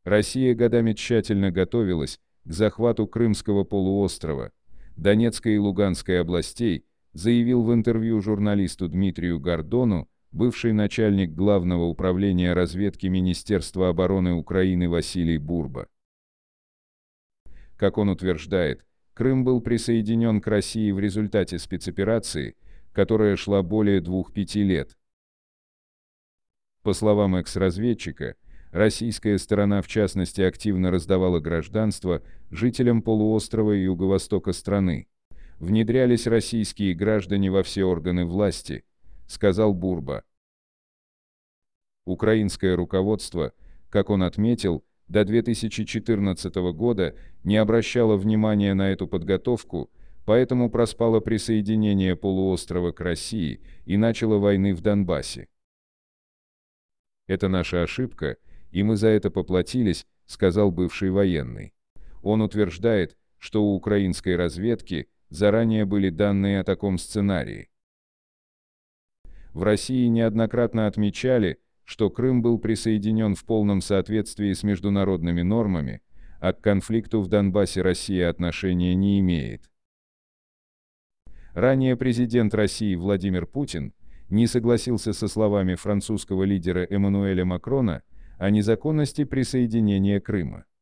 Россия годами тщательно готовилась к захвату Крымского полуострова, Донецкой и Луганской областей, заявил в интервью журналисту Дмитрию Гордону бывший начальник Главного управления разведки Министерства обороны Украины Василий Бурба. Как он утверждает, Крым был присоединен к России в результате спецоперации, которая шла более 2-5 лет. По словам экс-разведчика, российская сторона в частности активно раздавала гражданство жителям полуострова и юго-востока страны. Внедрялись российские граждане во все органы власти, сказал Бурба. Украинское руководство, как он отметил, до 2014 года не обращало внимания на эту подготовку, поэтому проспало присоединение полуострова к России и начало войны в Донбассе. «Это наша ошибка, и мы за это поплатились», — сказал бывший военный. Он утверждает, что у украинской разведки заранее были данные о таком сценарии. В России неоднократно отмечали, что Крым был присоединен в полном соответствии с международными нормами, а к конфликту в Донбассе Россия отношения не имеет. Ранее президент России Владимир Путин не согласился со словами французского лидера Эммануэля Макрона о незаконности присоединения Крыма.